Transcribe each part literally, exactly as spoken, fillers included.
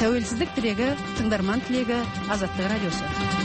Тәуелсіздік тілегі, тыңдарман тілегі, Азаттық радиосы.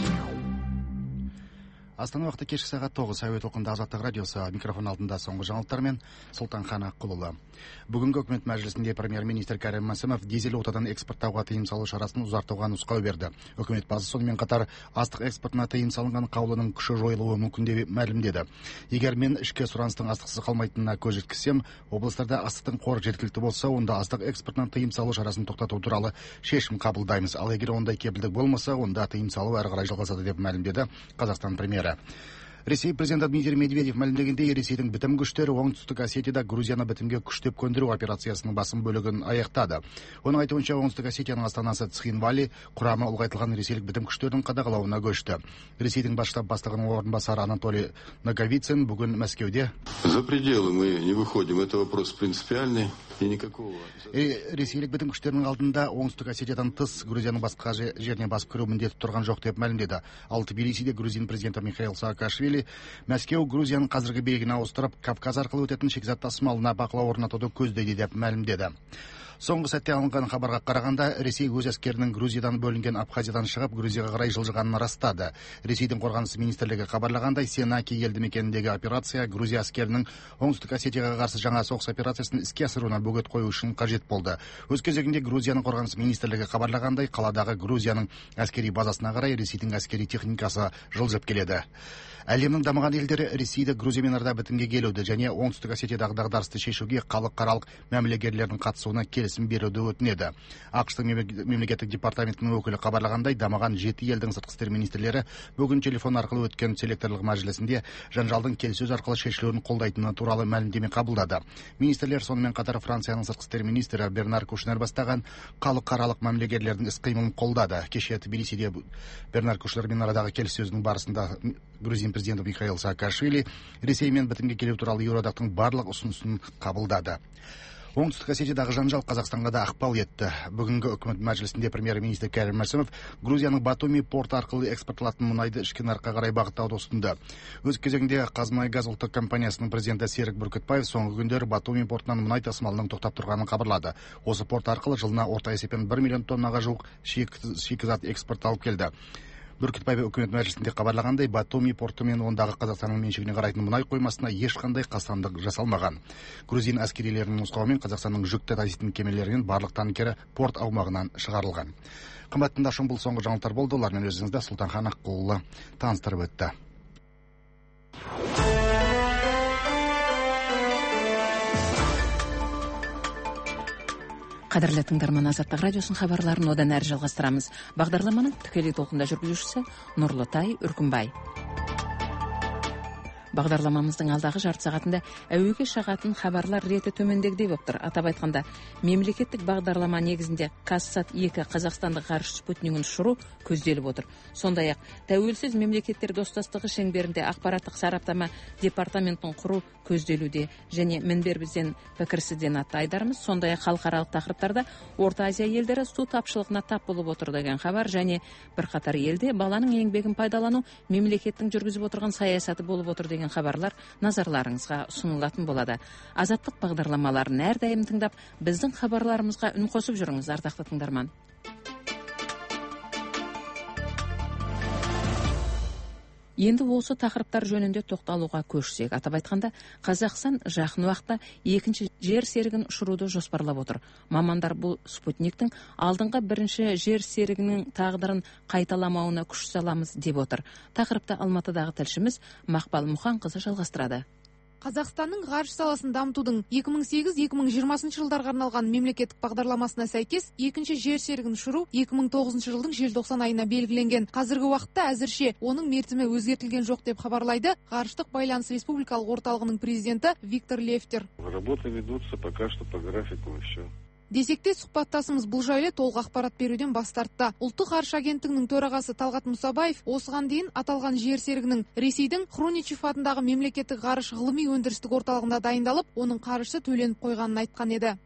Астана уақыты кешкі сағат тоғыз. Әуе толқынында Азаттық радиосы. Микрофон алдында соңғы жаңалықтармен Сұлтанхан Аққұлұлы. Бүгінгі үкімет мәжілісінде премьер-министр Кәрім Мәсімов дизель отынын экспорттауға тыйым салу шарасын ұзартуға нұсқау берді. Үкімет басы сонымен қатар астық экспортына тыйым салынған қаулының күші жойылуы мүмкін деп мәлімдеді. Егер мен ішкі сұраныстың астықсыз қалмайтынына көз жеткізсем, облыстарда астықтың қоры жеткілікті болса, онда астық экспортынан тыйым салу шарасын тоқтату туралы шешім қабылдаймыз. Ал егер ондай кепілдік болмаса, онда тыйым салу әрі қарай жалғасады деп мәлімдеді Қазақстан премьері. Ресей президенті Дмитрий Медведев мәлімдегендей, Ресейдің бітім күштері оңтүстік Осетияда Грузияны бітімге күштеп көндіру операциясының басым бөлігін аяқтады. Оның айтуынша, оңтүстік Осетияның астанасы Цхинвали құрамы ұлғайтылған ресейлік бітім күштерінің қадағалауына көшті. Ресейдің бас штаб бастығының орынбасары Анатолий Наговицын бүгін Мәскеуде За пределы мы не выходим, это вопрос принципиальный. Ресейлік бітім күштерінің алдында оңтүстік Осетиядан тыс Грузияның басқа жеріне басып кіру міндеті тұрған жоқ деп мәлімдеді. Ал Тбилисиде Грузин президенті Михаил Саакашвили Мәскеу Грузияның қазіргі билігін ауыстырып, Кавказ арқылы өтетін шикізат тасымалына бақылау орнатуды көздейді деп мәлімдеді. Соңғы сәтте алынған хабарға қарағанда, Ресей өз әскерінің Грузиядан бөлінген Абхазиядан шығып, Грузияға қарай жылжығанын растады. Ресейдің қорғаныс министрлігі хабарлағандай, Сенаки елді мекеніндегі операция Грузия әскерінің оңтүстік Осетияға қарсы жаңа соғыс операциясын іске асыруына бөгет қою үшін қажет болды. Өз кезегінде Грузияның қорғаныс министрлігі хабарлағандай, қаладағы Грузияның әскери базасына қарай Ресейдің әскери техникасы жылжып келеді. Әлемнің дамыған елдері Ресейді Грузиямен арада бітімге келуді және оңтүстік Осетиядағы дағдарысты шешуге халықаралық мәмілегерлердің қатысуына келісім беруді өтінеді. ақш-тың мемлекеттік департаментінің өкілі хабарлағандай, дамыған жеті елдің сыртқы істер министрлері бүгін телефон арқылы өткен селекторлық мәжілісінде жанжалдың келіссөз арқылы шешілуін қолдайтыны туралы мәлімдеме қабылдады. Министрлер сонымен қатар Францияның сыртқы істер министрі Бернар Кушнер бастаған халықаралық мәмілегерлердің іс-қимылын қолдады. Кеше Тбилисиде Бернар Кушнермен арадағы келіссөздің барысында Грузин президенті Михаил Саакашвили Ресеймен бітімге келу туралы Еуроодақтың барлық ұсынысын қабылдады. Оңтүстік Осетиядағы жанжал Қазақстанға да ықпал етті. Бүгінгі үкімет мәжілісінде премьер-министр Кәрім Мәсімов Грузияның Батуми порты арқылы экспортталатын мұнайды ішкі нарыққа қарай бағыттауды ұсынды. Өз кезегінде Қазмұнайгаз ұлттық компаниясының президенті Серік Бүркітбаев соңғы күндері Батуми портынан мұнай тасымалының тоқтап тұрғанын хабарлады. Осы порт арқылы жылына орта есеппен бір миллион тоннаға жуық шикізат экспортталып келді. Бүркітбаев үкімет мәжілісінде хабарлағандай, Батуми порты мен ондағы Қазақстанның меншігіне қарайтын мұнай қоймасына ешқандай қастандық жасалмаған. Грузин әскерилерінің нұсқауымен Қазақстанның жүкті таситын кемелерінен барлық танкері порт аумағынан шығарылған. Қымбатты тыңдарман, бұл соңғы жаңалықтар болды. Олармен өзіңізді Сұлтанхан Аққұлұлы таныстырып өтті. Қадірлі тыңдарман, Азаттық радиосын хабарларын одан әрі жалғастырамыз. Бағдарламаның тікелей толқында жүргізушісі Нұрлытай Үркімбай. Бағдарламамыздың алдағы жарты сағатында әуеге шығатын хабарлар реті төмендегідей болып тұр. Атап айтқанда, мемлекеттік бағдарлама негізінде Казсат екі қазақстандық ғарыш спутнигін ұшыру көзделіп отыр. Сондай-ақ, тәуелсіз мемлекеттер достастығы шеңберінде ақпараттық сараптама департаментін құру көзделуде және мінбер бізден пікірсізден атты айдарымыз. Сондай-ақ халықаралық тақырыптарда Орта Азия елдері су тапшылығына тап болып отыр деген хабар және бірқатар елде баланың еңбегін пайдалану мемлекеттің жүргізіп отырған саясаты болып отыр деген хабарлар назарларыңызға ұсынылатын болады. Азаттық бағдарламаларын әрдайым тыңдап, біздің хабарларымызға үн қосып жүріңіз, ардақты тыңдарман. Енді осы тақырыптар жөнінде тоқталуға көшсек, атап айтқанда, Қазақстан жақын уақытта екінші жер серігін ұшыруды жоспарлап отыр. Мамандар бұл спутниктің алдыңғы бірінші жер серігінің тағдырын қайталамауына күш саламыз деп отыр. Тақырыпты Алматыдағы тілшіміз Мақпал Мұханқызы жалғастырады. Қазақстанның ғарыш саласын дамытудың екі мың сегіз екі мың жиырмасыншы жылдарға арналған мемлекеттік бағдарламасына сәйкес екінші жер серігін ұшыру екі мың тоғызыншы жылдың желтоқсан айына белгіленген. Қазіргі уақытта әзірше оның мерзімі өзгертілген жоқ деп хабарлайды Ғарыштық байланыс республикалық орталығының президенті Виктор Лефтер. Работы ведутся пока что по графику еще. Десекте сұхбаттасымыз бұл жайлы толық ақпарат беруден бас тартты. Ұлттық ғарыш агенттігінің төрағасы Талғат Мұсабаев осыған дейін аталған жер серігінің Ресейдің Хруничев атындағы мемлекеттік ғарыш ғылыми өндірістік орталығында дайындалып, оның қаржысы төленіп қойғанын айтқан еді.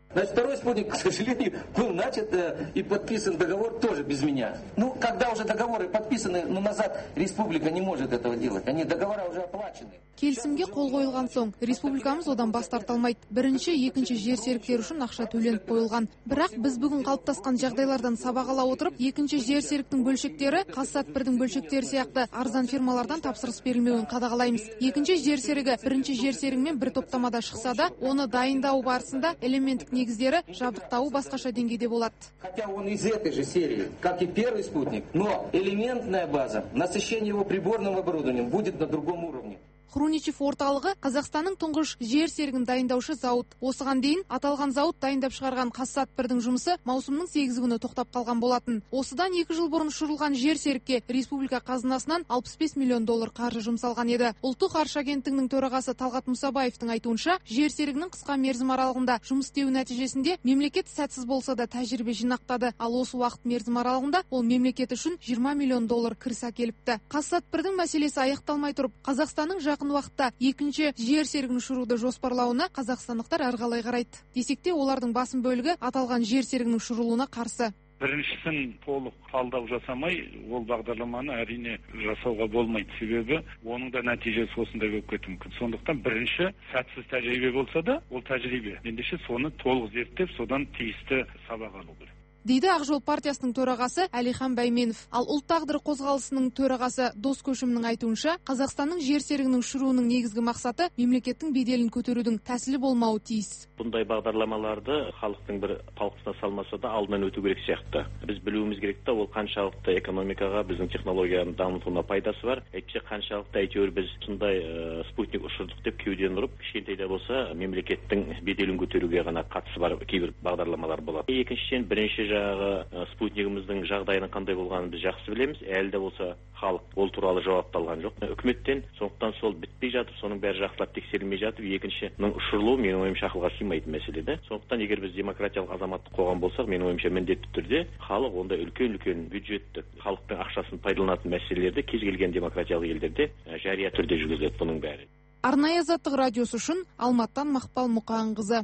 Значит, второй спутник, к сожалению, был начат э, и подписан договор тоже без меня. Ну, когда уже договоры подписаны, ну, назад республика не может этого делать. Они договора уже оплачены. Келісімге қол қойылған соң, республикамыз одан бас тарта алмайды. Бірінші, екінші жер серіктер үшін ақша төленіп қойылған. Бірақ біз бүгін қалыптасқан жағдайлардан сабақ ала отырып, екінші жер серіктің бөлшектері Қазсат бірдің бөлшектері сияқты арзан фирмалардан тапсырыс берілмеуін қадағалаймыз. Екінші жер серігі бірінші жер серігімен бір топтамада шықса да, оны дайындау барысында элементтік негіздері жабдықтауы басқаша деңгейде болады. Хотя он из этой же серии, как и первый спутник, но элементная база, насыщение его приборным оборудованием будет на другом уровне. Хруничев орталығы Қазақстанның тұңғыш жер серігін дайындаушы зауыт. Осыған дейін аталған зауыт дайындап шығарған Қазсат бірдің жұмысы маусымның сегізі күні тоқтап қалған болатын. Осыдан екі жыл бұрын ұшырылған жер серікке республика қазынасынан алпыс бес миллион доллар қаржы жұмсалған еді. Ұлттық ғарыш агенттігінің төрағасы Талғат Мұсабаевтың айтуынша, жер серігінің қысқа мерзім аралығында жұмыс істеуі нәтижесінде мемлекет сәтсіз болса да тәжірибе жинақтады. Ал осы уақыт мерзім аралығында ол мемлекет үшін жиырма миллион доллар кіріс әкеліпті. Қазсат бірдің мәселесі аяқталмай тұрып, Қазақстанның жақын уақытта екінші жер серігін ұшыруды жоспарлауына қазақстандықтар әрқалай қарайды. Десек те олардың басым бөлігі аталған жер серігінің ұшырылуына қарсы. Біріншісін толық талдау жасамай, ол бағдарламаны әрине жасауға болмайды. Себебі оның да нәтижесі осындай болып кетуі мүмкін. Сондықтан бірінші сәтсіз тәжірибе болса да, ол тәжірибе. Ендеше соны толық зерттеп, содан тиісті сабақ алу керек. Дейді Ақ жол партиясының төрағасы Әлихан Бәйменов. Ал ұлт тағдыры қозғалысының төрағасы Дос Көшімнің айтуынша, Қазақстанның жер серігінің ұшыруының негізгі мақсаты мемлекеттің беделін көтерудің тәсілі болмауы тиіс. Бұндай бағдарламаларды халықтың бір талқысына салмаса да алдынан өту керек сияқты. Біз білуіміз керек та, ол қаншалықты экономикаға, біздің технологияны дамытуына пайдасы бар. Әйтпесе қаншалықты әйтеуір біз сондай ә, спутник ұшырдық деп кеуден ұрып, кішкентай да болса мемлекеттің беделін көтеруге ғана қатысы бар кейбір бағдарламалар болады. Екіншіден, бірінші жағы спутнигіміздің жағдайының қандай болғанын біз жақсы білеміз. Әлі де болса халық ол туралы жауапталған жоқ. Үкіметтен сондықтан сол бітпей жатып, соның бәрі жақсылап тексерілмей жатып, екіншінің ұшырылуы менің ойымша ақылға сыймайтын мәселе де. Сондықтан егер біз демократиялық азаматтық қоғам болсақ, менің ойымша міндетті түрде халық онда үлкен-үлкен бюджетті, халықтың ақшасын пайдаланатын мәселелерді кез келген демократиялық елдерде жария түрде жүргізіледі бұның бәрі. Арнайы Азаттық радиосы үшін Алматтан Мақпал Мұқанқызы.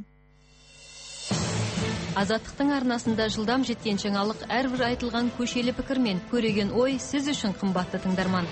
Азаттықтың арнасында жылдам жеткен жаңалық әрбір айтылған көшелі пікір мен көреген ой сіз үшін қымбатты тыңдарман.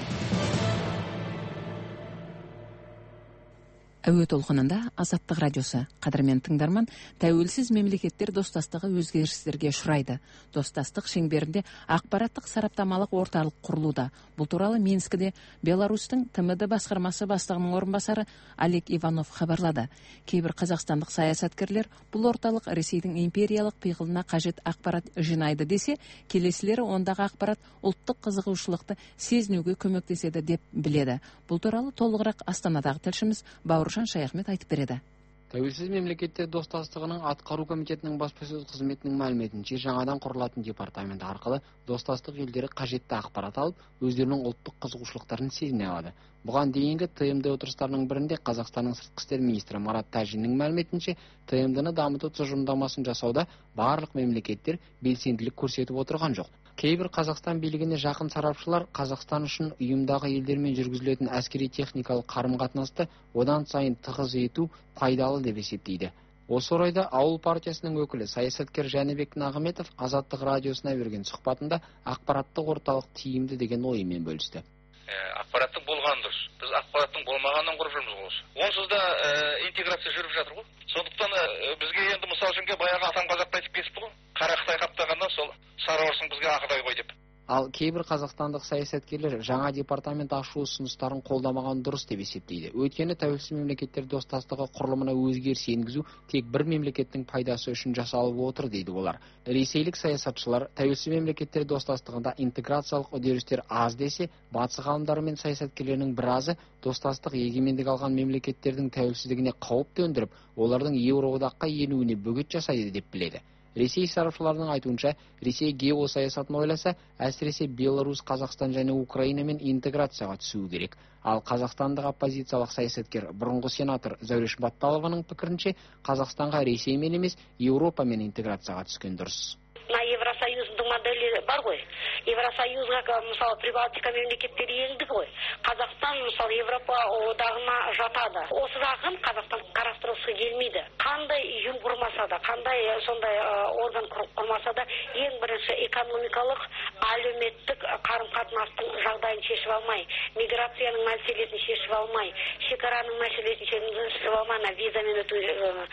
Әуе толқынында Азаттық радиосы. Қадірмен тыңдарман, тәуелсіз мемлекеттер достастығы өзгерістерге ұшырайды. Достастық шеңберінде ақпараттық сараптамалық орталық құрылуда. Бұл туралы Минскіде Беларусьтың Т М Д басқармасы бастығының орынбасары Олег Иванов хабарлады. Кейбір қазақстандық саясаткерлер бұл орталық Ресейдің империялық пиғылына қажет ақпарат жинайды десе, келесілері ондағы ақпарат ұлттық қызығушылықты сезінуге көмектеседі деп біледі. Бұл туралы толығырақ Астанадағы тілшіміз Бауыржан Шаяхмет айтып береді. Тәуелсіз мемлекеттер достастығының атқару комитетінің баспасөз қызметінің мәліметінше, жаңадан құрылатын департамент арқылы достастық елдері қажетті ақпарат алып, өздерінің ұлттық қызығушылықтарын сезіне алады. Бұған дейінгі Т М Д отырыстарының бірінде Қазақстанның сыртқы істер министрі Марат Тәжиннің мәліметінше, Т М Д-ны дамыту тұжырымдамасын жасауда барлық мемлекеттер белсенділік көрсетіп отырған жоқ. Кейбір Қазақстан билігіне жақын сарапшылар Қазақстан үшін ұйымдағы елдермен жүргізілетін әскери техникалық қарым-қатынасты одан сайын тығыз ету пайдалы деп есептейді. Осы орайда Ауыл партиясының өкілі саясаткер Жәнібек Нағыметов Азаттық радиосына берген сұхбатында ақпараттық орталық тиімді деген ойымен бөлісті. Ақпараттың болғаны дұрыс. Біз ақпараттың болмағанын құрып жүрміз ғой. Онсыз да интеграция жүріп жатыр ғой. Сондықтан бізге енді мысал үшін баяғы атам қазақты айтып кетіпті ғой. Қара Қытай қаптағаннан сол сары орысың бізге ақыдай ғой деп. Ал кейбір қазақстандық саясаткерлер жаңа департамент ашу ұсыныстарын қолдамаған дұрыс деп есептейді. Өйткені тәуелсіз мемлекеттер достастығы құрылымына өзгеріс енгізу тек бір мемлекеттің пайдасы үшін жасалып отыр дейді олар. Ресейлік саясатшылар тәуелсіз мемлекеттер достастығында интеграциялық үдерістер аз десе, батыс ғалымдары мен саясаткерлерінің біразы достастық егемендік алған мемлекеттердің тәуелсіздігіне қауіп төндіріп, олардың Еуроодаққа енуіне бөгет жасайды деп біледі. Ресей сарапшыларының айтуынша, Ресей геосаясатын ойласа, әсіресе Беларусь, Қазақстан және Украинамен интеграцияға түсуі керек. Ал қазақстандық оппозициялық саясаткер бұрынғы сенатор Зәуреш Батталованың пікірінше, Қазақстанға Ресеймен емес, Еуропамен интеграцияға түскен дұрыс. На Евросоюздың модели бар ғой. Евросоюзға, мысалы, Прибалтика мемлекеттері енді ғой. Қазақстан, мысалы, Европа одағына жатады. Осы жағын Қазақстан қарастырғысы келмейді. Қандай ұйым құрмаса да, қандай сондай орган құрмаса да ең бірінші экономикалық, әлеуметтік қарым-қатынастың жағдайын шешіп алмай, миграцияның мәселесін шешіп алмай, шекараның мәселесін шешіп алмай, визамен өту,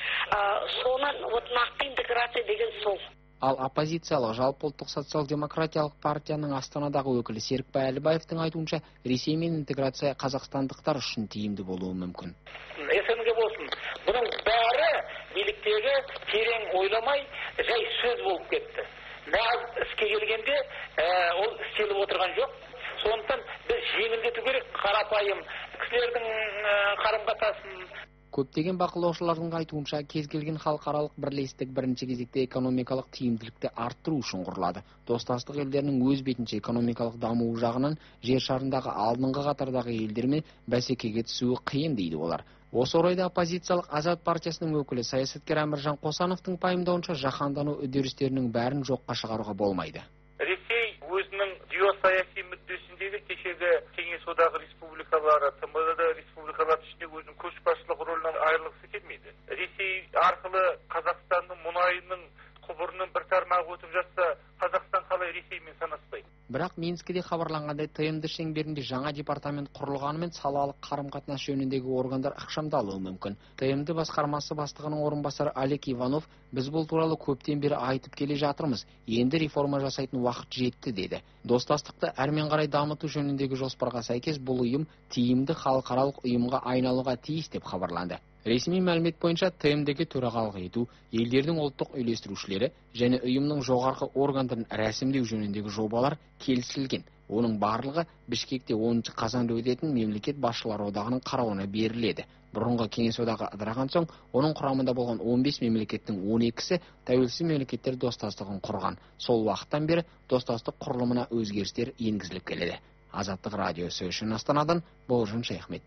соны вот нақты интеграция деген сол. Ал оппозициялық жалпыұлттық социал-демократиялық партияның Астанадағы өкілі Серікбай Әлібаевтың айтуынша, Ресеймен интеграция қазақстандықтар үшін тиімді болуы мүмкін. СНГ болсын, бұның бәрі биліктегі терең ойламай, жай сөз болып кетті. Нағыз іске келгенде ол істеліп отырған жоқ. Сондықтан біз жеңілдету керек, қарапайым кісілердің қарым-қатынасын. Көптеген бақылаушылардың айтуынша, кез келген халықаралық бірлестік бірінші кезекте экономикалық тиімділікті арттыру үшін құрылады. Достастық елдерінің өз бетінше экономикалық дамуы жағынан жер шарындағы алдыңғы қатардағы елдермен бәсекеге түсуі қиын дейді олар. Осы орайда оппозициялық Азат партиясының өкілі саясаткер Әміржан Қосановтың пайымдауынша, жаһандану үдерістерінің бәрін жоққа шығаруға болмайды. Ресей өзінің геосаяси мүддесіндегі кешегі Кеңес одағы республикалары, Т М Д республикалары ішінде өзінің көшбасшылық рөлінен айырылғысы келмейді. Ресей арқылы Қазақстанның мұнайының құбырының бір тармағы өтіп жатса, Қазақстан қалай Ресеймен санаспайды? Бірақ Минскіде хабарланғандай Т М Д шеңберінде жаңа департамент құрылғанымен салалық қарым-қатынас жөніндегі органдар ықшамдалуы мүмкін. Т М Д басқармасы бастығының орынбасары Олег Иванов, біз бұл туралы көптен бері айтып келе жатырмыз, енді реформа жасайтын уақыт жетті деді. Достастықты әрмен қарай дамыту жөніндегі жоспарға сәйкес бұл ұйым тиімді халықаралық ұйымға айналуға тиіс деп хабарланды. Ресми мәлімет бойынша Т М Д-ге төрағалық ету, елдердің ұлттық үйлестірушілері және ұйымның жоғарғы органдарын рәсімдеу жөніндегі жобалар келісілген. Оның барлығы Бішкекте оныншы қазанда өтетін мемлекет басшылары одағының қарауына беріледі. Бұрынғы Кеңес одағы ыдыраған соң, оның құрамында болған он бес мемлекеттің он екісі тәуелсіз мемлекеттер достастығын құрған. Сол уақыттан бері достастық құрылымына өзгерістер енгізіліп келеді. Азаттық радиосы үшін Астанадан Бауыржан Шайхмет.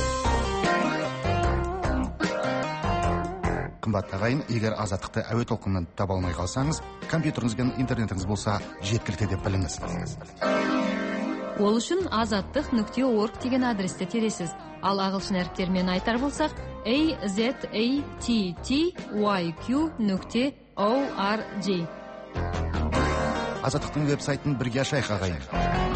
Қымбатты ағайын, егер азаттықты әуе толқынынан таба алмай қалсаңыз, компьютеріңіз бен интернетіңіз болса жеткілікті деп біліңіз. Ол үшін азаттық нүкте орг деген адресті тересіз. Ал ағылшын әріптермен айтар болсақ, a z a t t y q нүкте org. Азаттықтың веб-сайтын бірге ашайық ағайын.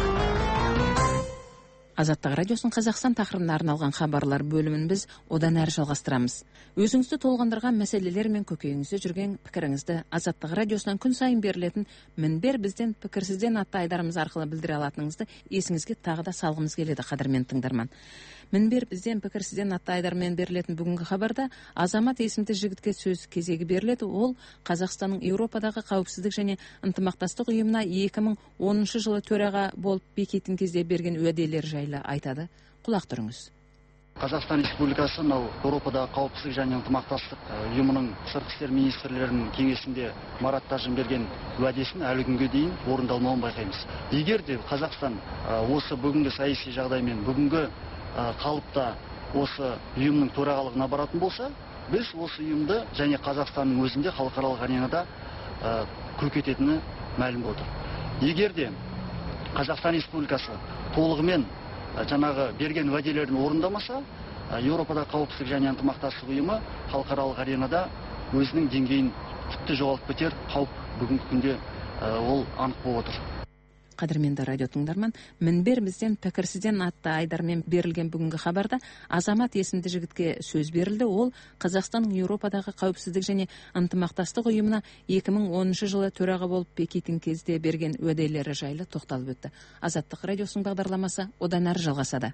Азаттық радиосын Қазақстан тақырыбына арналған хабарлар бөлімін біз одан әрі жалғастырамыз. Өзіңізді толғандырған мәселелер мен көкейіңізде жүрген пікіріңізді Азаттық радиосынан күн сайын берілетін Мінбер бізден пікірсізден атты айдарымыз арқылы білдіре алатыныңызды есіңізге тағы да салғымыз келеді, қадірмен тыңдарман. Мінбер бізден пікірсізден атты айдармен берілетін бүгінгі хабарда Азамат есімді жігітке сөз кезегі беріледі. Ол Қазақстанның Еуропадағы қауіпсіздік және ынтымақтастық ұйымына екі мың оныншы жылы төраға болып бекетін кезде берген уәделері жайлы айтады. Құлақ тұрыңыз. Қазақстан Республикасы мынау Еуропадағы қауіпсіздік және ынтымақтастық ұйымының сыртқы істер министрлерінің кеңесінде Марат Тажин берген уәдесін әлі күнге дейін орындалмауын байқаймыз. Егер де Қазақстан осы бүгінгі саяси жағдаймен бүгінгі қалыпта осы ұйымның төрағалығына баратын болса, біз осы ұйымды және Қазақстанның өзінде халықаралық аренада көкететіні мәлім отыр. Егер де Қазақстан Республикасы толығымен жаңағы берген уәделерін орындамаса, Еуропада қауіпсіздік және ынтымақтастық ұйымы халықаралық аренада өзінің деңгейін тіпті жоғалтып кетер қауіп бүгінгі күнде ол анық болып отыр. Қадірменді радио тыңдарман, Мінбер бізден пікірсізден атты айдармен берілген бүгінгі хабарда Азамат есімді жігітке сөз берілді. Ол Қазақстанның Еуропадағы қауіпсіздік және ынтымақтастық ұйымына екі мың оныншы жылы төраға болып бекетін кезде берген уәделері жайлы тоқталып өтті. Азаттық радиосының бағдарламасы одан әрі жалғасады.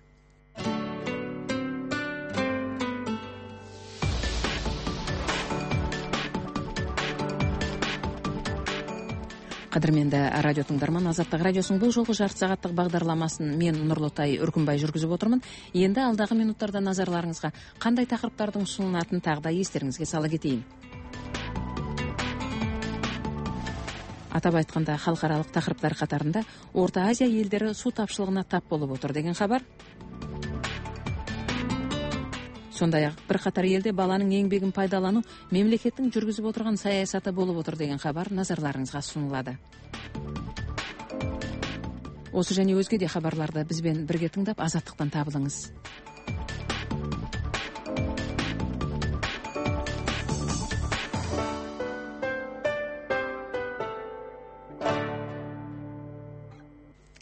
Қадірменді радио тыңдарман, Азаттық радиосының бұл жолғы жарты сағаттық бағдарламасын мен Нұрлытай Үркімбай жүргізіп отырмын. Енді алдағы минуттарда назарларыңызға қандай тақырыптардың ұсынылатынын тағы да естеріңізге сала кетейін. Атап айтқанда, халықаралық тақырыптар қатарында Орта Азия елдері су тапшылығына тап болып отыр деген хабар. Сондай-ақ бірқатар елде баланың еңбегін пайдалану мемлекеттің жүргізіп отырған саясаты болып отыр деген хабар назарларыңызға ұсынылады. Осы және өзге де хабарларды бізбен бірге тыңдап, азаттықтан табылыңыз.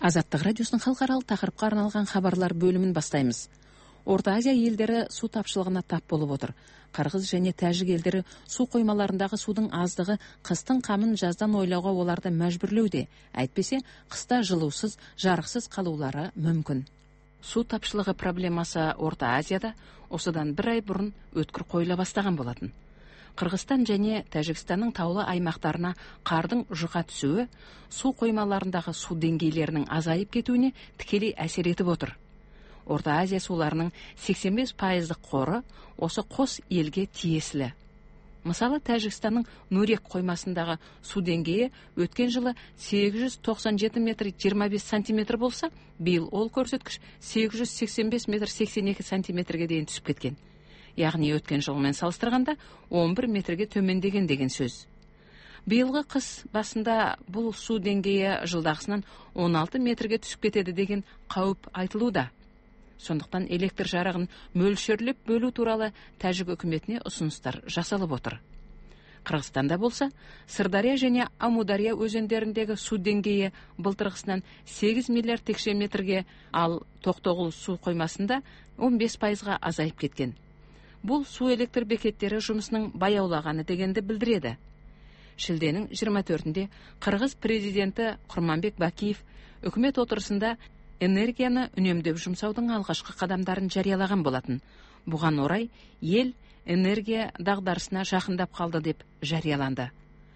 Азаттық радиосының халықаралық тақырыпқа арналған хабарлар бөлімін бастаймыз. Орта Азия елдері су тапшылығына тап болып отыр. Қырғыз және тәжік елдері су қоймаларындағы судың аздығы қыстың қамын жаздан ойлауға оларды мәжбүрлеуде. Әйтпесе, қыста жылусыз, жарықсыз қалулары мүмкін. Су тапшылығы проблемасы Орта Азияда осыдан бір ай бұрын өткір қойыла бастаған болатын. Қырғызстан және Тәжікстанның таулы аймақтарына қардың жұқа түсуі су қоймаларындағы су деңгейлерінің азайып кетуіне тікелей әсер етіп отыр. Орта Азия суларының сексен бес пайыздық қоры осы қос елге тиесілі. Мысалы, Тәжікстанның Нурек қоймасындағы су деңгейі өткен жылы сегіз жүз тоқсан жеті метр жиырма бес сантиметр болса, биыл ол көрсеткіш сегіз жүз сексен бес метр сексен екі сантиметрге дейін түсіп кеткен. Яғни өткен жылмен салыстырғанда он бір метрге төмендеген деген сөз. Биылғы қыс басында бұл су деңгейі жылдағысынан он алты метрге түсіп кетеді деген қауіп айтылуда. Сондықтан электр жарығын мөлшерлеп бөлу туралы Тәжік үкіметіне ұсыныстар жасалып отыр. Қырғызстанда болса, Сырдария және Амудария өзендеріндегі су деңгейі былтырғысынан сегіз миллиард текше метрге, ал Тоқтоғұл су қоймасында он бес пайызға азайып кеткен. Бұл су электр бекеттері жұмысының баяулағаны дегенді білдіреді. Шілденің жиырма төртінде Қырғыз президенті Құрманбек Бакиев үкімет отырысында энергияны үнемдеп жұмсаудың алғашқы қадамдарын жариялаған болатын. Бұған орай ел энергия дағдарысына жақындап қалды деп жарияланды.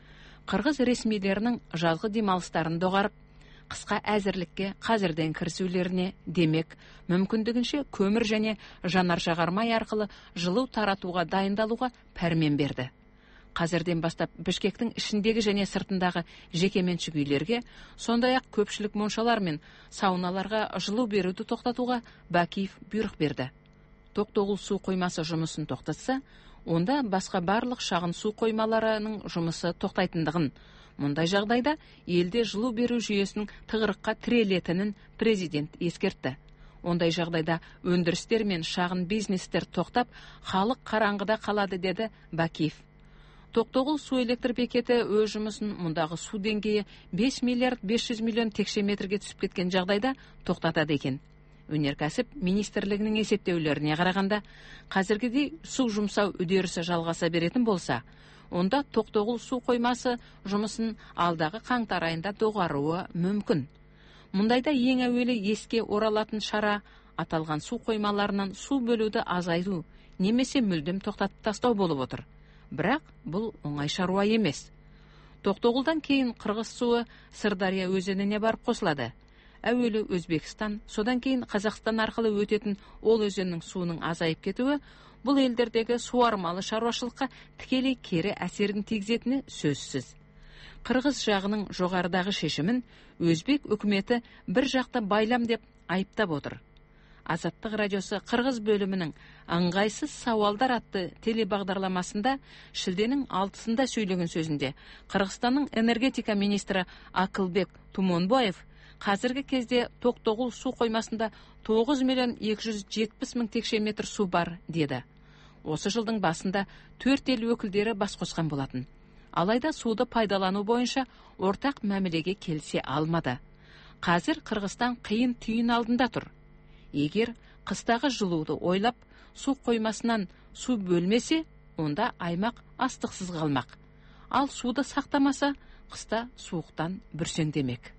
Қырғыз ресмилерінің жазғы демалыстарын доғарып, қысқа әзірлікке қазірден кірісулеріне демек, мүмкіндігінше көмір және жанар жағармай арқылы жылу таратуға дайындалуға пәрмен берді. Қазірден бастап Бішкектің ішіндегі және сыртындағы жекеменшік үйлерге, сондай-ақ көпшілік моншалар мен сауналарға жылу беруді тоқтатуға Бакиев бұйрық берді. Тоқтоғұл су қоймасы жұмысын тоқтатса, онда басқа барлық шағын су қоймаларының жұмысы тоқтайтындығын, мұндай жағдайда елде жылу беру жүйесінің тығырыққа тірелетінін президент ескертті. Ондай жағдайда өндірістер мен шағын бизнестер тоқтап, халық қараңғыда қалады, деді Бакиев. Тоқтоғұл су электр бекеті өз жұмысын мұндағы су деңгейі бес миллиард бес жүз миллион текше метрге түсіп кеткен жағдайда тоқтатады екен. Өнеркәсіп министрлігінің есептеулеріне қарағанда, қазіргідей су жұмсау үдерісі жалғаса беретін болса, онда Тоқтоғұл су қоймасы жұмысын алдағы қаңтар айында доғаруы мүмкін. Мұндайда ең әуелі еске оралатын шара аталған су қоймаларынан су бөлуді азайту немесе мүлдем тоқтатып тастау болып отыр. Бірақ бұл оңай шаруа емес. Тоқтоғұлдан кейін Қырғыз суы Сырдария өзеніне барып қосылады. Әуелі Өзбекстан, содан кейін Қазақстан арқылы өтетін ол өзеннің суының азайып кетуі бұл елдердегі суармалы шаруашылыққа тікелей кері әсерін тигізетіні сөзсіз. Қырғыз жағының жоғарыдағы шешімін Өзбек үкіметі бір жақты байлам деп айыптап отыр. Азаттық радиосы Қырғыз бөлімінің ыңғайсыз сауалдар атты телебағдарламасында шілденің алтысында сөйлеген сөзінде Қырғызстанның энергетика министрі Акылбек Тумонбаев қазіргі кезде Тоқтоғұл су қоймасында тоғыз миллион екі жүз жетпіс мың текше метр су бар, деді. Осы жылдың басында төрт ел өкілдері бас қосқан болатын. Алайда суды пайдалану бойынша ортақ мәмілеге келісе алмады. Қазір Қырғызстан қиын түйін алдында тұр. Егер қыстағы жылуды ойлап, су қоймасынан су бөлмесе, онда аймақ астықсыз қалмақ. Ал суды сақтамаса, қыста суықтан бүрсеңдемек.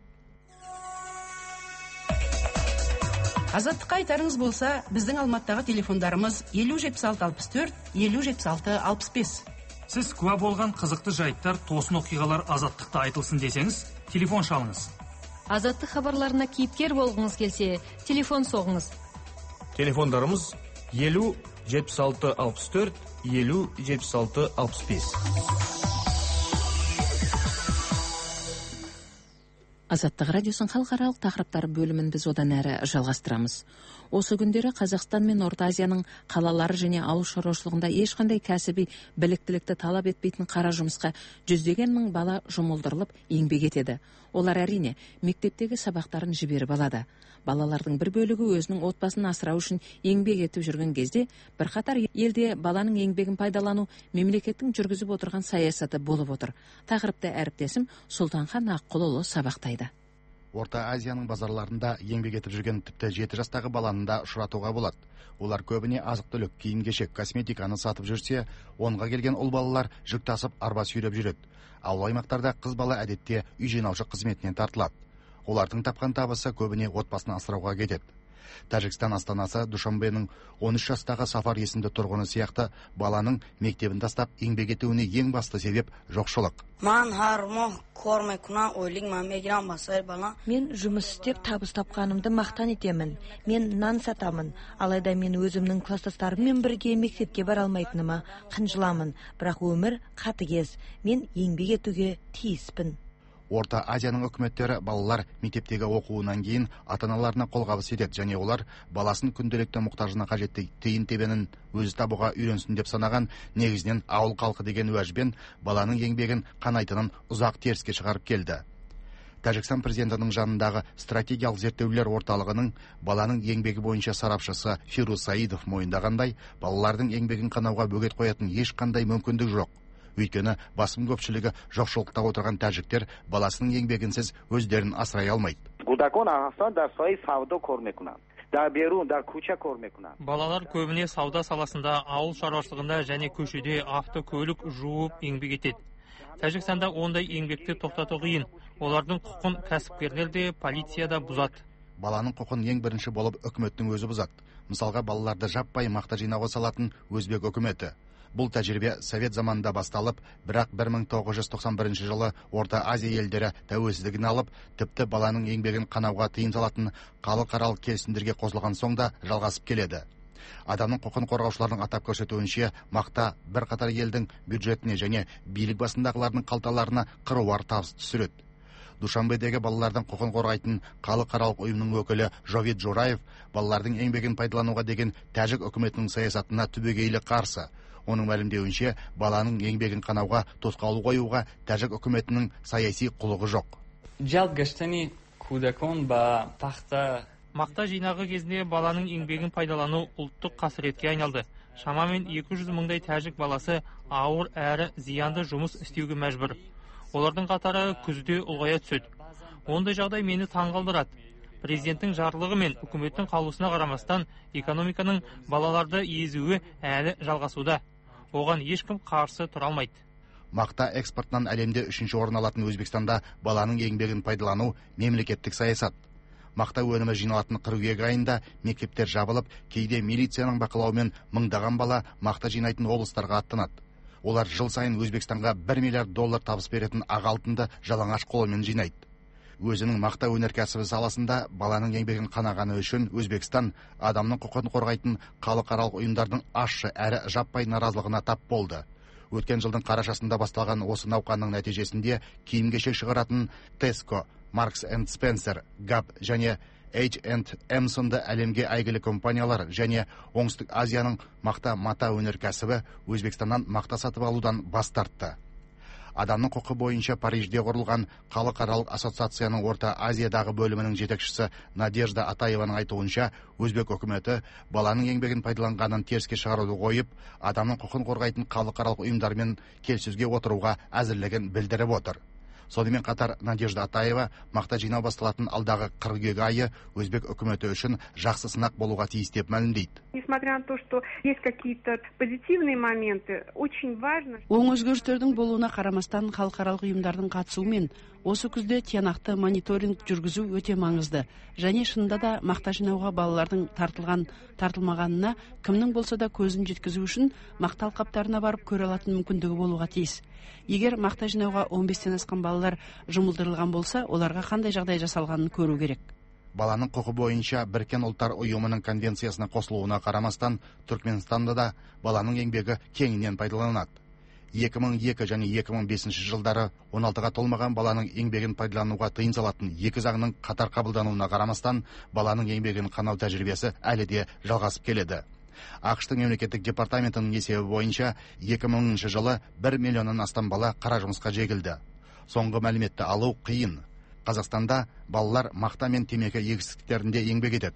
Азаттыққа айтарыңыз болса, біздің Алматыдағы телефондарымыз елу жетпіс алты алпыс төрт, елу жетпіс алты алпыс бес. Сіз куә болған қызықты жайттар, тосын оқиғалар Азаттықта айтылсын десеңіз, телефон шалыңыз. Азаттық хабарларына кейіпкер болғыңыз келсе, телефон соғыңыз. Телефондарымыз елу жетпіс алты алпыс төрт, елу жетпіс алты алпыс бес. Азаттық радиосын халықаралық тақырыптар бөлімін біз одан әрі жалғастырамыз. Осы күндері Қазақстан мен Орта Азияның қалалары және ауыл шаруашылығында ешқандай кәсіби біліктілікті талап етпейтін қара жұмысқа жүздеген мың бала жұмылдырылып еңбек етеді. Олар әрине мектептегі сабақтарын жіберіп алады. Балалардың бір бөлігі өзінің отбасын асырау үшін еңбек етіп жүрген кезде, бірқатар елде баланың еңбегін пайдалану мемлекеттің жүргізіп отырған саясаты болып отыр. Тақырыпты әріптесім Сұлтанхан Аққұлұлы сабақтайды. Орта Азияның базарларында еңбек етіп жүрген тіпті жеті жастағы баланы да ұшыратуға болады. Олар көбіне азық-түлік, киім-кешек, косметиканы сатып жүрсе, онға келген ұл балалар жүк тасып арба сүйреп жүреді. Ауыл аймақтарда қыз бала әдетте үй жинаушы қызметінен тартылады. Олардың тапқан табысы көбіне отбасын асырауға кетеді. Тәжікстан астанасы Душанбенің он үш жастағы Сафар есімді тұрғыны сияқты баланың мектебін тастап еңбек етуіне ең басты себеп жоқшылық. Мен жұмыс істеп табыс тапқанымды мақтан етемін. Мен нан сатамын. Алайда мен өзімнің кластастарыммен бірге мектепке бара алмайтыныма қынжыламын. Бірақ өмір қатыгез. Мен еңбек етуге тиіспін. Орта Азияның үкіметтері балалар мектептегі оқуынан кейін ата-аналарына қолғабыс етеді, және олар баласын күнделікті мұқтажына қажетті тиын тебенін өзі табуға үйренсін деп санаған негізінен ауыл халқы деген уәжбен баланың еңбегін қанайтынын ұзақ теріске шығарып келді. Тәжікстан президентінің жанындағы стратегиялық зерттеулер орталығының баланың еңбегі бойынша сарапшысы Фируз Саидов мойындағандай, балалардың еңбегін қанауға бөгет қоятын ешқандай мүмкіндік жоқ. Өйткені басым көпшілігі жоқшылықта отырған тәжіктер баласының еңбегінсіз өздерін асырай алмайды. Балалар көбіне сауда саласында, ауыл шаруашылығында және көшеде автокөлік жуып еңбек етеді. Тәжікстанда ондай еңбекті тоқтату қиын. Олардың құқын кәсіпкерлер де, полиция да бұзады. Баланың құқын ең бірінші болып үкіметтің өзі бұзады. Мысалға, балаларды жаппай мақта жинауға салатын Өзбек үкіметі. Бұл тәжірибе совет заманында басталып, бірақ бір мың тоғыз жүз тоқсан бірінші жылы Орта Азия елдері тәуелсіздігін алып, тіпті баланың еңбегін қанауға тыйым салатын халықаралық келісімдерге қосылған соң да жалғасып келеді. Адамның құқын қорғаушылардың атап көрсетуінше, мақта бір қатар елдің бюджетіне және билік басындағылардың қалталарына қыруар табыс түсіреді. Душанбедегі балалардың құқын қорғайтын халықаралық ұйымның өкілі Жовид Жураев балалардың еңбегін пайдалануға деген тәжік үкіметінің саясатына түбегейлі қарсы. Оның мәлімдеуінше, баланың еңбегін қанауға тосқауыл қоюға тәжік үкіметінің саяси құлығы жоқ. Мақта жинағы кезінде баланың еңбегін пайдалану ұлттық қасіретке айналды. Шамамен екі жүз мыңдай тәжік баласы ауыр әрі зиянды жұмыс істеуге мәжбүр. Олардың қатары күзде ұлғая түседі. Ондай жағдай мені таңғалдырады. Президенттің жарлығы мен үкіметтің қаулысына қарамастан экономиканың балаларды езуі әлі жалғасуда. Оған ешкім қарсы тұра алмайды. Мақта экспортынан әлемде үшінші орын алатын Өзбекстанда баланың еңбегін пайдалану мемлекеттік саясат. Мақта өнімі жиналатын қыркүйек айында мектептер жабылып, кейде милицияның бақылауымен мыңдаған бала мақта жинайтын облыстарға аттанады. Олар жыл сайын Өзбекстанға бір миллиард доллар табыс беретін ақ алтынды жалаңаш қолымен жинайды. Өзінің мақта өнеркәсібі саласында баланың еңбегін қанағаны үшін Өзбекстан адамның құқын қорғайтын халықаралық ұйымдардың ащы әрі жаппай наразылығына тап болды. Өткен жылдың қарашасында басталған осы науқанның нәтижесінде киім-кешек шығаратын Tesco, Marks and Spencer, Gap және H and M сынды әлемге әйгілі компаниялар және Оңтүстік Азияның мақта мата өнеркәсібі Өзбекстаннан мақта сатып алудан бас тартты. Адамның құқы бойынша Парижде құрылған халықаралық ассоциацияның Орта Азиядағы бөлімінің жетекшісі Надежда Атаеваның айтуынша, Өзбек үкіметі баланың еңбегін пайдаланғанын теріске шығаруды қойып, адамның құқын қорғайтын халықаралық ұйымдармен келіссөзге отыруға әзірлігін білдіріп отыр. Сонымен қатар Надежда Атаева мақта жинау басталатын алдағы қыркүйек айы Өзбек үкіметі үшін жақсы сынақ болуға тиіс деп мәлімдейді. Несмотря на то, что есть какие-то позитивные моменты, очень важно. Оң өзгерістердің болуына қарамастан халықаралық ұйымдардың қатысуымен осы күзде тиянақты мониторинг жүргізу өте маңызды. Және шынында да мақта жинауға балалардың тартылған тартылмағанына кімнің болса да көзін жеткізу үшін мақта алқаптарына барып көре алатын мүмкіндігі болуға тиіс. Егер мақта жинауға он бестен асқан балалар жұмылдырылған болса, оларға қандай жағдай жасалғанын көру керек. Баланың құқы бойынша Біріккен ұлттар ұйымының конвенциясына қосылуына қарамастан, Түркменстанда да баланың еңбегі кеңінен пайдаланылады. екі мың екі және екі мың бесінші жылдары он алтыға толмаған баланың еңбегін пайдалануға тыйым салатын екі заңның қатар қабылдануына қарамастан, баланың еңбегін қанау тәжірибесі әлі де жалғасып келеді. ақш-тың мемлекеттік департаментінің есебі бойынша екі мыңыншы жылы бір миллионнан астам бала қара жұмысқа жегілді. Соңғы мәліметті алу қиын. Қазақстанда балалар мақта мен темекі егістіктерінде еңбек етеді.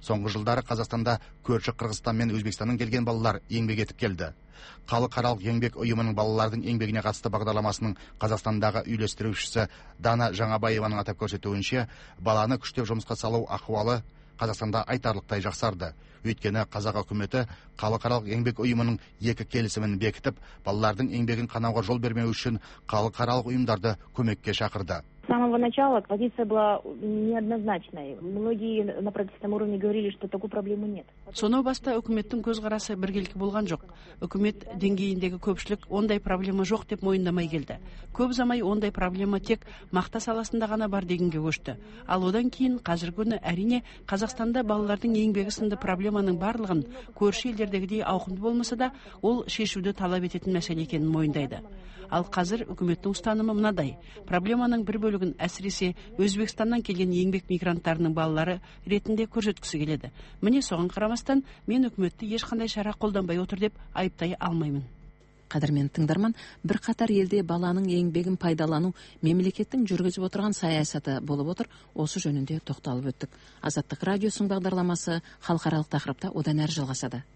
Соңғы жылдары Қазақстанда көрші Қырғызстан мен Өзбекстаннан келген балалар еңбек етіп келді. Халықаралық еңбек ұйымының балалардың еңбегіне қатысты бағдарламасының Қазақстандағы үйлестірушісі Дана Жаңабаеваның атап көрсетуінше, баланы күштеп жұмысқа салу ахуалы Қазақстанда айтарлықтай жақсарды. Өйткені қазақ үкіметі халықаралық еңбек ұйымының екі келісімін бекітіп, балалардың еңбегін қанауға жол бермеу үшін халықаралық ұйымдарды көмекке шақырды. С самого начала позиция была неоднозначной. Многие на правительственном уровне говорили, что такой проблемы нет. Сонау баста үкіметтің көзқарасы біркелкі болған жоқ. Үкімет деңгейіндегі көпшілік ондай проблема жоқ деп мойындамай келді. Көп замай ондай проблема тек мақта саласында ғана бар дегенге көшті. Ал одан кейін қазіргі күні әрине Қазақстанда балалардың еңбегі сынды проблеманың барлығын көрші елдердегідей ауқымды болмаса да, ол шешуді талап ететін мәселе екенін мойындайды. Ал қазір үкіметтің ұстанымы мынадай: проблеманың бір бөлігін әсіресе Өзбекстаннан келген еңбек мигранттарының балалары ретінде көрсеткісі келеді. Міне соған қарамастан мен үкіметті ешқандай шара қолданбай отыр деп айыптай алмаймын. Қадірмен тыңдарман, бір қатар елде баланың еңбегін пайдалану мемлекеттің жүргізіп отырған саясаты болып отыр. Осы жөнінде тоқталып өттік. Азаттық радиосының бағдарламасы халықаралық тақырыпта одан әрі жалғасады.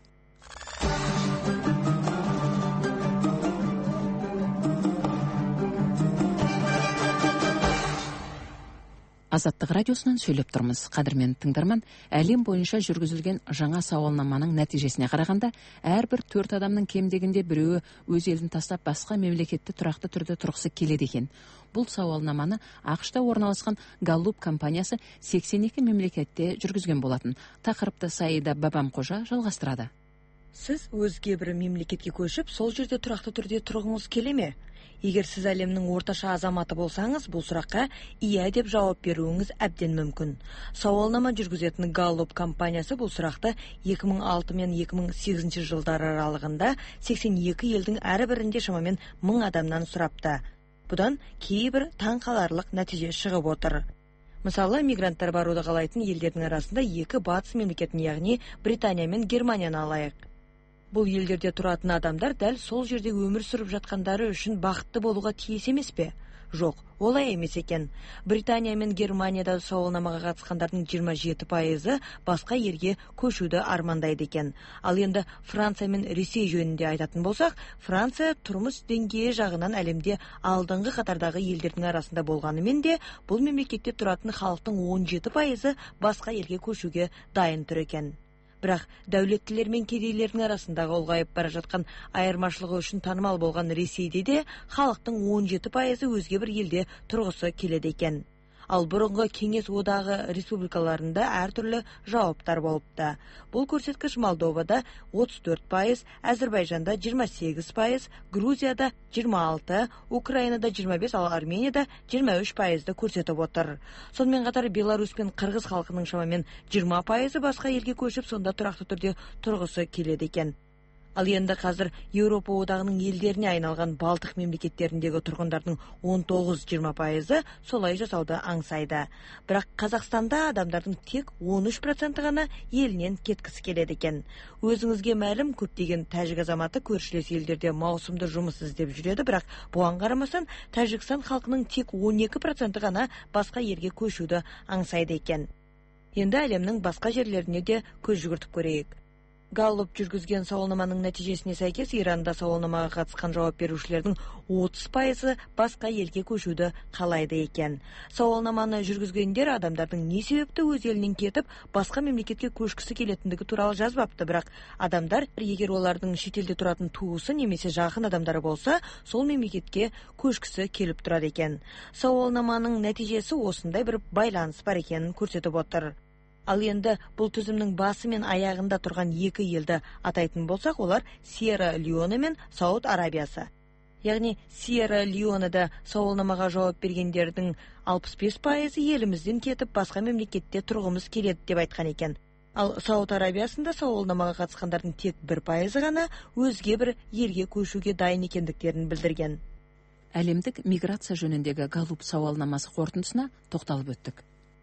Азаттық радиосынан сөйлеп тұрмыз. Қадірмен тыңдарман, әлем бойынша жүргізілген жаңа сауалнаманың нәтижесіне қарағанда, әрбір төрт адамның кем дегенде біреуі өз елін тастап басқа мемлекетте тұрақты түрде тұрғысы келеді екен. Бұл сауалнаманы ақш-та орналасқан Галлуп компаниясы сексен екі мемлекетте жүргізген болатын. Тақырыпты Саида Бабамқожа жалғастырады. Сіз өзге бір мемлекетке көшіп, сол жерде тұрақты түрде тұрғыңыз келе ме? Егер сіз әлемнің орташа азаматы болсаңыз, бұл сұраққа иә деп жауап беруіңіз әбден мүмкін. Сауалнама жүргізетін Галлуп компаниясы бұл сұрақты екі мың алты мен екі мың сегізінші жылдар аралығында сексен екі елдің әрбірінде шамамен мың адамнан сұрапты. Бұдан кейбір таңқаларлық нәтиже шығып отыр. Мысалы, мигранттар баруды қалайтын елдердің арасында екі батыс мемлекетін, яғни Британия мен Германияны алайық. Бұл елдерде тұратын адамдар дәл сол жерде өмір сүріп жатқандары үшін бақытты болуға тиіс емес пе? Жоқ, олай емес екен. Британия мен Германияда сауалнамаға қатысқандардың жиырма жеті пайызы басқа елге көшуді армандайды екен. Ал енді Франция мен Ресей жөнінде айтатын болсақ, Франция тұрмыс деңгейі жағынан әлемде алдыңғы қатардағы елдердің арасында болғанымен де, бұл мемлекетте тұратын халықтың он жеті пайызы басқа елге көшуге дайын тұр екен. Бірақ дәулеттілер мен кедейлердің арасындағы ұлғайып бара жатқан айырмашылығы үшін танымал болған Ресейде де халықтың он жеті пайызы өзге бір елде тұрғысы келеді екен. Ал бұрынғы Кеңес одағы республикаларында әртүрлі жауаптар болыпты. Бұл көрсеткіш Молдовада отыз төрт пайыз, Әзірбайжанда жиырма сегіз пайыз, Грузияда жиырма алты, Украинада жиырма бес, ал Арменияда жиырма үш пайызды көрсетіп отыр. Сонымен қатар Беларусь пен Қырғыз халқының шамамен жиырма пайызы басқа елге көшіп, сонда тұрақты түрде тұрғысы келеді екен. Ал енді қазір Еуропа одағының елдеріне айналған Балтық мемлекеттеріндегі тұрғындардың он тоғыз жиырма пайызы солай жасауды аңсайды. Бірақ Қазақстанда адамдардың тек он үш проценті ғана елінен кеткісі келеді екен. Өзіңізге мәлім, көптеген тәжік азаматы көршілес елдерде маусымды жұмыс іздеп жүреді, бірақ бұған қарамастан Тәжікстан халқының тек он екі проценті ғана басқа елге көшуді аңсайды екен. Енді әлемнің басқа жерлеріне де көз жүгіртіп көрейік. Галлуп жүргізген сауалнаманың нәтижесіне сәйкес, Иранда сауалнамаға қатысқан жауап берушілердің отыз пайызы басқа елге көшуді қалайды екен. Сауалнаманы жүргізгендер адамдардың не себепті өз елінен кетіп, басқа мемлекетке көшкісі келетіндігі туралы жазбапты, бірақ адамдар, егер олардың шетелде тұратын туысы немесе жақын адамдары болса, сол мемлекетке көшкісі келіп тұрады екен. Сауалнаманың нәтижесі осындай бір байланыс бар екенін көрсетіп отыр. Ал енді бұл тізімнің басы мен аяғында тұрған екі елді атайтын болсақ, олар Сьерра-Леоне мен Сауд Арабиясы. Яғни Сьерра-Леонеда сауалнамаға жауап бергендердің алпыс бес пайызы елімізден кетіп, басқа мемлекетте тұрғымыз келеді деп айтқан екен. Ал Сауд Арабиясында сауалнамаға қатысқандардың тек бір пайызы ғана өзге бір елге көшуге дайын екендіктерін білдірген. Әлемдік миграция жөніндегі Галлуп сауалнамасы қорытындысына тоқталып өттік.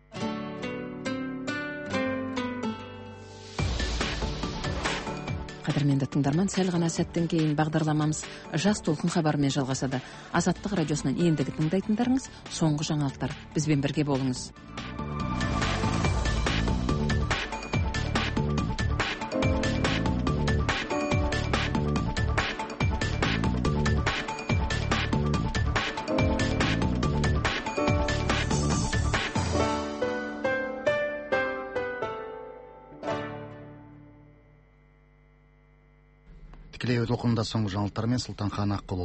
Қадірменді тыңдарман, сәл ғана сәттен кейін бағдарламамыз жас толқын хабарымен жалғасады. Азаттық радиосынан ендігі тыңдайтындарыңыз соңғы жаңалықтар. Бізбен бірге болыңыз. тікелей толқында соңғы жаңалықтармен Сұлтанхан Аққұлы.